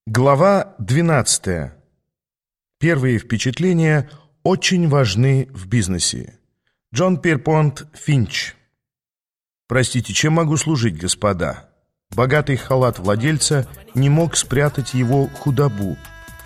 Глава 12. Первые впечатления очень важны в бизнесе. Джон Пирпонт Финч. Простите, чем могу служить, господа? Богатый халат владельца не мог спрятать его худобу.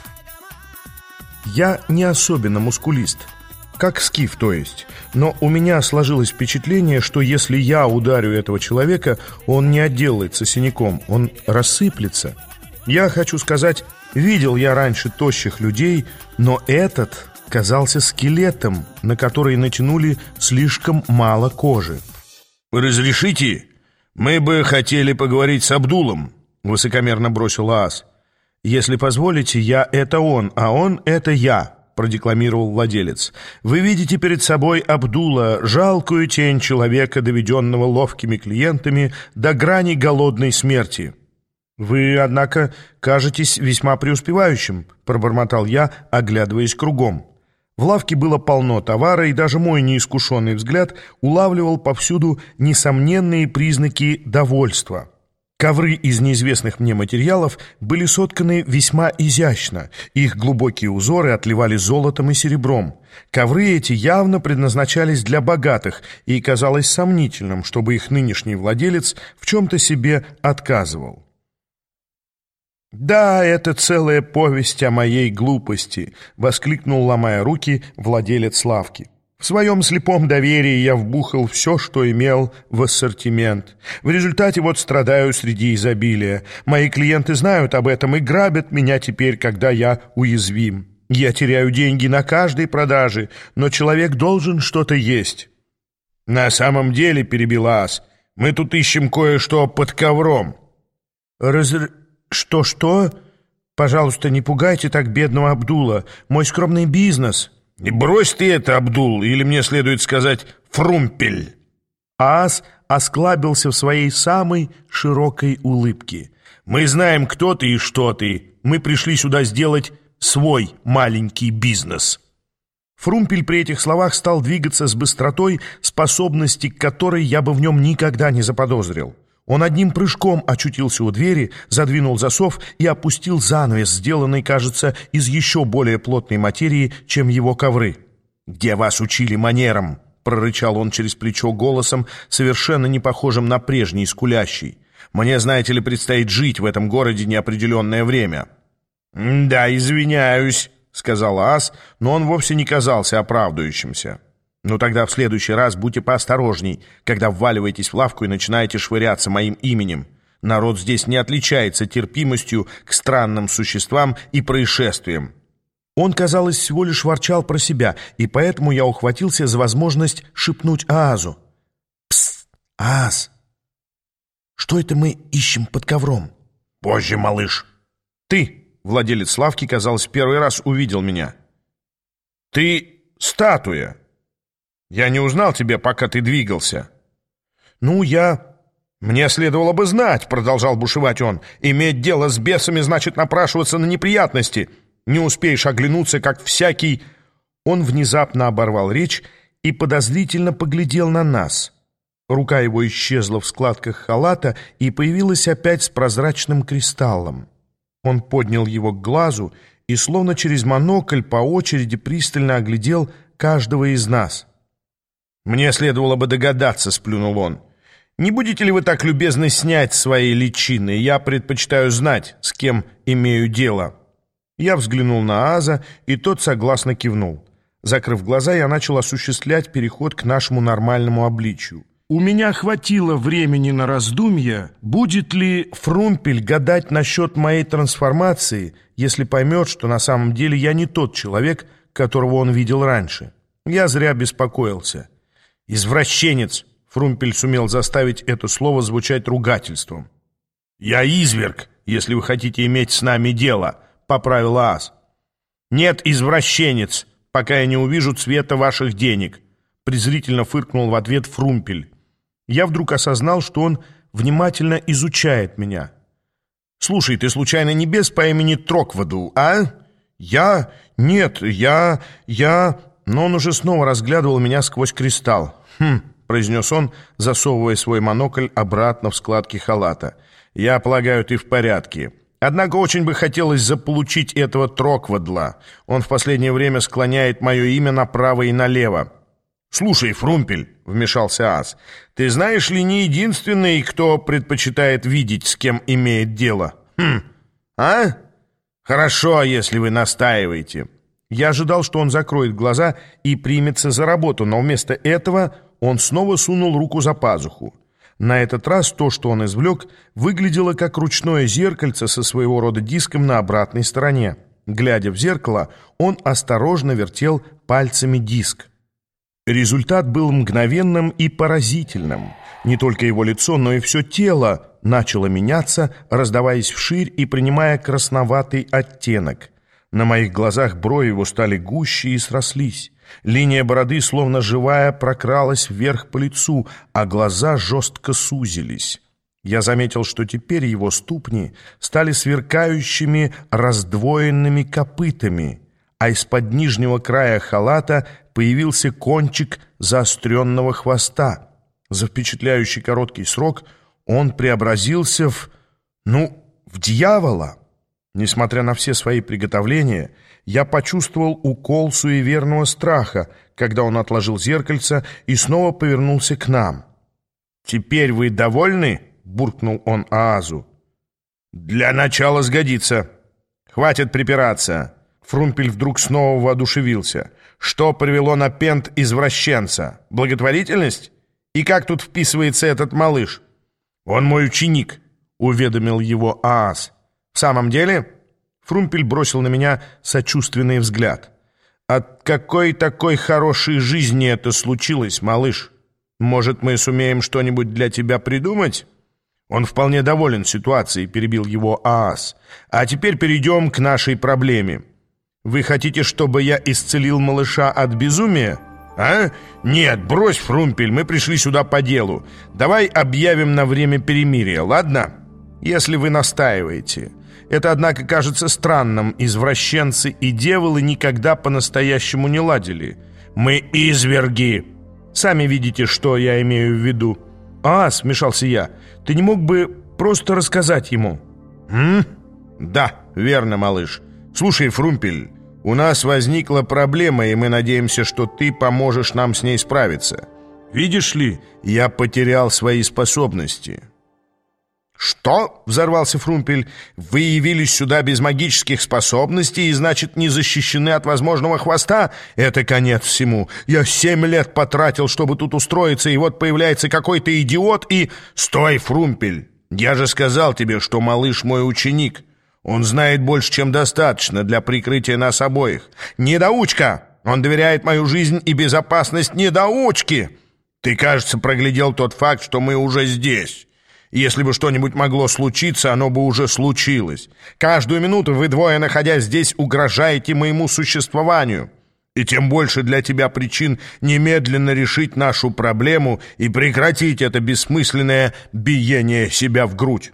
Я не особенно мускулист, как скиф, то есть, но у меня сложилось впечатление, что если я ударю этого человека, он не отделается синяком, он рассыплется. Я хочу сказать, видел я раньше тощих людей, но этот казался скелетом, на который натянули слишком мало кожи. «Разрешите? Мы бы хотели поговорить с Абдулом», — высокомерно бросил Аас. «Если позволите, я — это он, а он — это я», — продекламировал владелец. «Вы видите перед собой Абдула, жалкую тень человека, доведенного ловкими клиентами до грани голодной смерти». «Вы, однако, кажетесь весьма преуспевающим», — пробормотал я, оглядываясь кругом. В лавке было полно товара, и даже мой неискушенный взгляд улавливал повсюду несомненные признаки довольства. Ковры из неизвестных мне материалов были сотканы весьма изящно, их глубокие узоры отливали золотом и серебром. Ковры эти явно предназначались для богатых, и казалось сомнительным, чтобы их нынешний владелец в чем-то себе отказывал. «Да, это целая повесть о моей глупости», — воскликнул, ломая руки, владелец лавки. «В своем слепом доверии я вбухал все, что имел в ассортимент. В результате вот страдаю среди изобилия. Мои клиенты знают об этом и грабят меня теперь, когда я уязвим. Я теряю деньги на каждой продаже, но человек должен что-то есть». «На самом деле, — перебил Аас, — мы тут ищем кое-что под ковром». «Что? Пожалуйста, не пугайте так бедного Абдула. Мой скромный бизнес». «Не брось ты это, Абдул, или мне следует сказать Фрумпель». Аас осклабился в своей самой широкой улыбке. «Мы знаем, кто ты и что ты. Мы пришли сюда сделать свой маленький бизнес». Фрумпель при этих словах стал двигаться с быстротой, способности к которой я бы в нем никогда не заподозрил. Он одним прыжком очутился у двери, задвинул засов и опустил занавес, сделанный, кажется, из еще более плотной материи, чем его ковры. «Где вас учили манерам?» — прорычал он через плечо голосом, совершенно не похожим на прежний скулящий. «Мне, знаете ли, предстоит жить в этом городе неопределенное время». «Да, извиняюсь», — сказал Аас, но он вовсе не казался оправдывающимся. «Ну тогда в следующий раз будьте поосторожней, когда вваливаетесь в лавку и начинаете швыряться моим именем. Народ здесь не отличается терпимостью к странным существам и происшествиям». Он, казалось, всего лишь ворчал про себя, и поэтому я ухватился за возможность шепнуть Аазу. «Псst, Ааз, что это мы ищем под ковром?» «Позже, малыш». «Ты», владелец лавки, казалось, в первый раз увидел меня. «Ты статуя. Я не узнал тебя, пока ты двигался». «Мне следовало бы знать», — продолжал бушевать он. «Иметь дело с бесами значит напрашиваться на неприятности. Не успеешь оглянуться, как всякий...» Он внезапно оборвал речь и подозрительно поглядел на нас. Рука его исчезла в складках халата и появилась опять с прозрачным кристаллом. Он поднял его к глазу и, словно через монокль, по очереди пристально оглядел каждого из нас. «Мне следовало бы догадаться», — сплюнул он. «Не будете ли вы так любезны снять свои личины? Я предпочитаю знать, с кем имею дело». Я взглянул на Ааза, и тот согласно кивнул. Закрыв глаза, я начал осуществлять переход к нашему нормальному обличию. У меня хватило времени на раздумья, будет ли Фрумпель гадать насчет моей трансформации, если поймет, что на самом деле я не тот человек, которого он видел раньше. Я зря беспокоился. «Извращенец!» — Фрумпель сумел заставить это слово звучать ругательством. «Я изверг, если вы хотите иметь с нами дело», — поправил Аас. «Нет, извращенец, пока я не увижу цвета ваших денег», — презрительно фыркнул в ответ Фрумпель. Я вдруг осознал, что он внимательно изучает меня. «Слушай, ты случайно не бес по имени Трокваду, а?» «Нет, я...» Но он уже снова разглядывал меня сквозь кристалл. «Хм», — произнес он, засовывая свой монокль обратно в складки халата. «Я полагаю, ты в порядке. Однако очень бы хотелось заполучить этого Троквадла. Он в последнее время склоняет мое имя направо и налево. «Слушай, Фрумпель», — вмешался Ас, — «ты знаешь ли, не единственный, кто предпочитает видеть, с кем имеет дело?» А? Хорошо, если вы настаиваете». Я ожидал, что он закроет глаза и примется за работу, но вместо этого он снова сунул руку за пазуху. На этот раз то, что он извлек, выглядело как ручное зеркальце со своего рода диском на обратной стороне. Глядя в зеркало, он осторожно вертел пальцами диск. Результат был мгновенным и поразительным. Не только его лицо, но и все тело начало меняться, раздаваясь вширь и принимая красноватый оттенок. На моих глазах брови его стали гуще и срослись. Линия бороды, словно живая, прокралась вверх по лицу, а глаза жестко сузились. Я заметил, что теперь его ступни стали сверкающими раздвоенными копытами, а из-под нижнего края халата появился кончик заостренного хвоста. За впечатляющий короткий срок он преобразился в дьявола. Несмотря на все свои приготовления, я почувствовал укол суеверного страха, когда он отложил зеркальце и снова повернулся к нам. «Теперь вы довольны?» — буркнул он Аазу. «Для начала сгодится. Хватит припираться». Фрумпель вдруг снова воодушевился. «Что привело на Пент извращенца? Благотворительность? И как тут вписывается этот малыш?» «Он мой ученик», — уведомил его Ааз. «В самом деле?» Фрумпель бросил на меня сочувственный взгляд. «От какой такой хорошей жизни это случилось, малыш? Может, мы сумеем что-нибудь для тебя придумать?» Он вполне доволен ситуацией, перебил его Аас. «А теперь перейдем к нашей проблеме. Вы хотите, чтобы я исцелил малыша от безумия? А? Нет, брось, Фрумпель, мы пришли сюда по делу. Давай объявим на время перемирия, ладно? Если вы настаиваете. Это, однако, кажется странным. Извращенцы и дьяволы никогда по-настоящему не ладили. Мы изверги. Сами видите, что я имею в виду». «А, — смешался я, — ты не мог бы просто рассказать ему?» «Да, верно, малыш. Слушай, Фрумпель, у нас возникла проблема, и мы надеемся, что ты поможешь нам с ней справиться. Видишь ли, я потерял свои способности». «Что?» — взорвался Фрумпель. «Вы явились сюда без магических способностей и, значит, не защищены от возможного хвоста? Это конец всему. Я 7 лет потратил, чтобы тут устроиться, и вот появляется какой-то идиот и...» «Стой, Фрумпель! Я же сказал тебе, что малыш мой ученик. Он знает больше, чем достаточно для прикрытия нас обоих. Недоучка! Он доверяет мою жизнь и безопасность недоучки! Ты, кажется, проглядел тот факт, что мы уже здесь». Если бы что-нибудь могло случиться, оно бы уже случилось. Каждую минуту вы двое, находясь здесь, угрожаете моему существованию. И тем больше для тебя причин немедленно решить нашу проблему и прекратить это бессмысленное биение себя в грудь».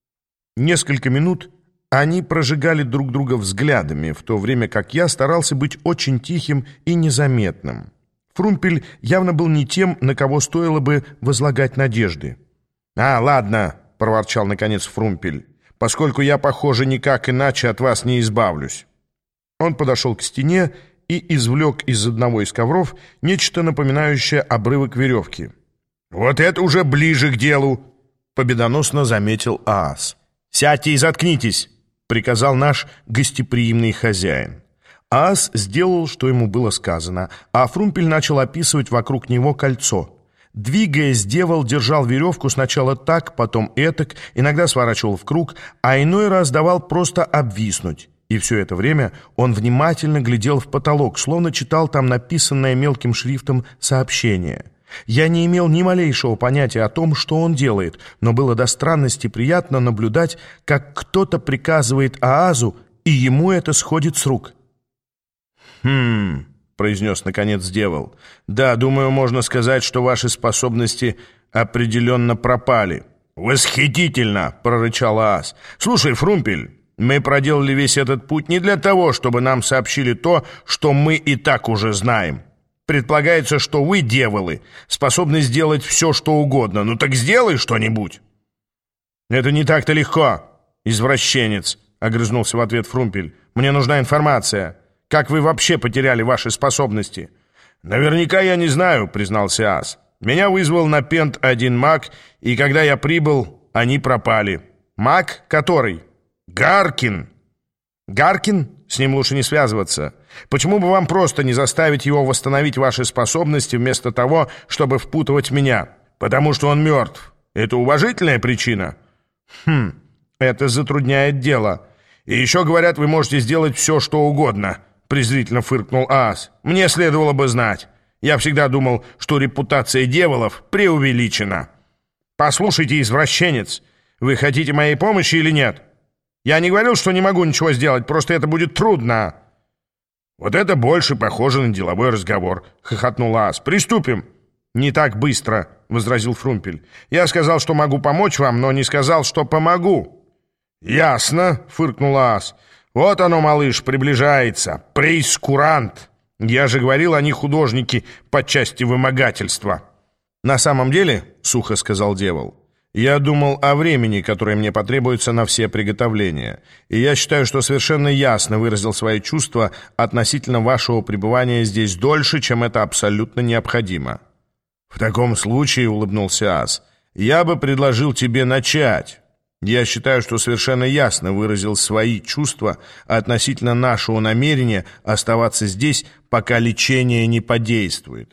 Несколько минут они прожигали друг друга взглядами, в то время как я старался быть очень тихим и незаметным. Фрумпель явно был не тем, на кого стоило бы возлагать надежды. «Ладно», — проворчал наконец Фрумпель, «поскольку я, похоже, никак иначе от вас не избавлюсь». Он подошел к стене и извлек из одного из ковров нечто напоминающее обрывок веревки. «Вот это уже ближе к делу», — победоносно заметил Аас. «Сядьте и заткнитесь», — приказал наш гостеприимный хозяин. Аас сделал, что ему было сказано, а Фрумпель начал описывать вокруг него кольцо. Двигаясь, дьявол держал веревку сначала так, потом этак, иногда сворачивал в круг, а иной раз давал просто обвиснуть. И все это время он внимательно глядел в потолок, словно читал там написанное мелким шрифтом сообщение. Я не имел ни малейшего понятия о том, что он делает, но было до странности приятно наблюдать, как кто-то приказывает Аазу, и ему это сходит с рук. произнес наконец дьявол. «Да, думаю, можно сказать, что ваши способности определенно пропали». «Восхитительно!» — прорычал Аас. «Слушай, Фрумпель, мы проделали весь этот путь не для того, чтобы нам сообщили то, что мы и так уже знаем. Предполагается, что вы, дьяволы, способны сделать все, что угодно. Ну так сделай что-нибудь!» «Это не так-то легко», извращенец», — огрызнулся в ответ Фрумпель. «Мне нужна информация. Как вы вообще потеряли ваши способности?» «Наверняка я не знаю», — признался Ас. «Меня вызвал на Пент один маг, и когда я прибыл, они пропали». «Маг? Который?» «Гаркин». «Гаркин? С ним лучше не связываться. Почему бы вам просто не заставить его восстановить ваши способности вместо того, чтобы впутывать меня? Потому что он мертв. Это уважительная причина?» «Хм, это затрудняет дело. И еще, говорят, вы можете сделать все, что угодно», — презрительно фыркнул Аас. «Мне следовало бы знать. Я всегда думал, что репутация дьяволов преувеличена». «Послушайте, извращенец, вы хотите моей помощи или нет? Я не говорил, что не могу ничего сделать, просто это будет трудно». «Вот это больше похоже на деловой разговор», — хохотнул Аас. «Приступим». «Не так быстро», — возразил Фрумпель. «Я сказал, что могу помочь вам, но не сказал, что помогу». «Ясно», — фыркнул Аас. «Вот оно, малыш, приближается. Прейскурант. Я же говорил, они художники по части вымогательства». «На самом деле, — сухо сказал дьявол, — я думал о времени, которое мне потребуется на все приготовления, и я считаю, что совершенно ясно выразил свои чувства относительно вашего пребывания здесь дольше, чем это абсолютно необходимо». «В таком случае, — улыбнулся Ас, — я бы предложил тебе начать. Я считаю, что совершенно ясно выразил свои чувства относительно нашего намерения оставаться здесь, пока лечение не подействует».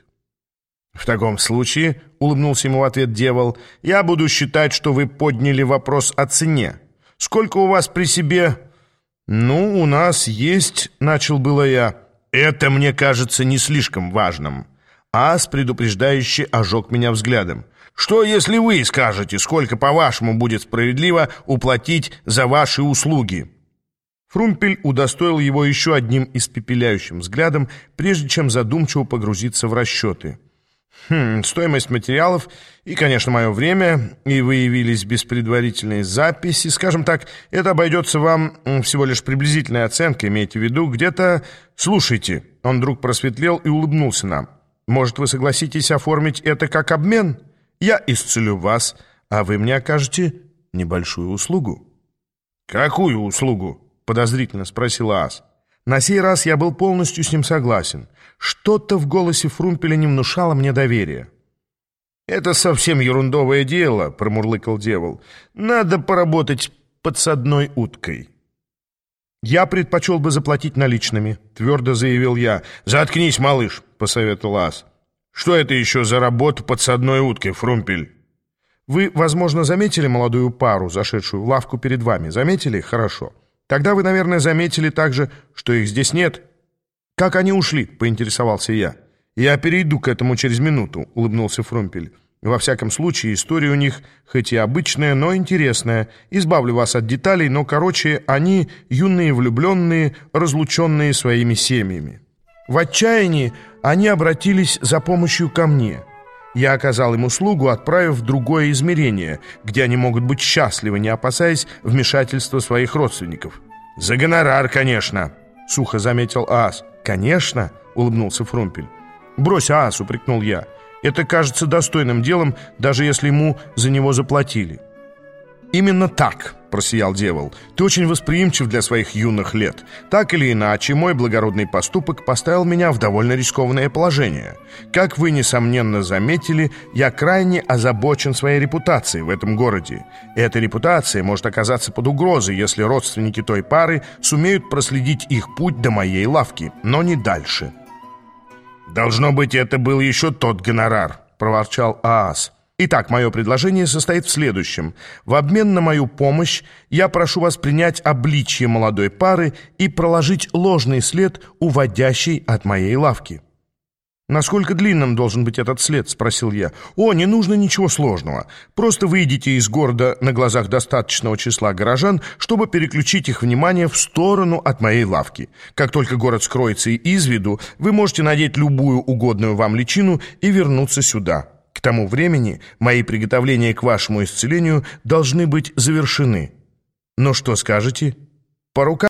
«В таком случае, — улыбнулся ему в ответ дьявол, — я буду считать, что вы подняли вопрос о цене. Сколько у вас при себе?» «Ну, у нас есть, — начал было я. — Это мне кажется не слишком важным». Ас предупреждающе ожег меня взглядом. «Что, если вы скажете, сколько, по-вашему, будет справедливо уплатить за ваши услуги?» Фрумпель удостоил его еще одним испепеляющим взглядом, прежде чем задумчиво погрузиться в расчеты. Стоимость материалов и, конечно, мое время, и вы явились без предварительной записи. Скажем так, это обойдется вам всего лишь приблизительной оценкой, имейте в виду, где-то... Слушайте, он вдруг просветлел и улыбнулся нам. Может, вы согласитесь оформить это как обмен? Я исцелю вас, а вы мне окажете небольшую услугу». «Какую услугу?» — подозрительно спросил Ас. На сей раз я был полностью с ним согласен. Что-то в голосе Фрумпеля не внушало мне доверия. «Это совсем ерундовое дело», — промурлыкал дьявол. «Надо поработать подсадной уткой». «Я предпочел бы заплатить наличными», — твердо заявил я. «Заткнись, малыш», — посоветовал Ас. «Что это еще за работа подсадной уткой, Фрумпель?» «Вы, возможно, заметили молодую пару, зашедшую в лавку перед вами? Заметили? Хорошо. Тогда вы, наверное, заметили также, что их здесь нет». «Как они ушли?» — поинтересовался я. «Я перейду к этому через минуту», — улыбнулся Фрумпель. «Во всяком случае, история у них, хоть и обычная, но интересная. Избавлю вас от деталей, но, короче, они юные влюбленные, разлученные своими семьями. В отчаянии они обратились за помощью ко мне. Я оказал им услугу, отправив в другое измерение, где они могут быть счастливы, не опасаясь вмешательства своих родственников». «За гонорар, конечно», — сухо заметил Ас. «Конечно», — улыбнулся Фрумпель. «Брось, Ас», — упрекнул я. «Это кажется достойным делом, даже если ему за него заплатили». «Именно так», — просиял дьявол. «Ты очень восприимчив для своих юных лет. Так или иначе, мой благородный поступок поставил меня в довольно рискованное положение. Как вы, несомненно, заметили, я крайне озабочен своей репутацией в этом городе. Эта репутация может оказаться под угрозой, если родственники той пары сумеют проследить их путь до моей лавки, но не дальше». «Должно быть, это был еще тот гонорар», — проворчал Аас. «Итак, мое предложение состоит в следующем. В обмен на мою помощь я прошу вас принять обличье молодой пары и проложить ложный след, уводящий от моей лавки». «Насколько длинным должен быть этот след?» — спросил я. «О, не нужно ничего сложного. Просто выйдите из города на глазах достаточного числа горожан, чтобы переключить их внимание в сторону от моей лавки. Как только город скроется из виду, вы можете надеть любую угодную вам личину и вернуться сюда. К тому времени мои приготовления к вашему исцелению должны быть завершены. Ну что скажете? По рукам?»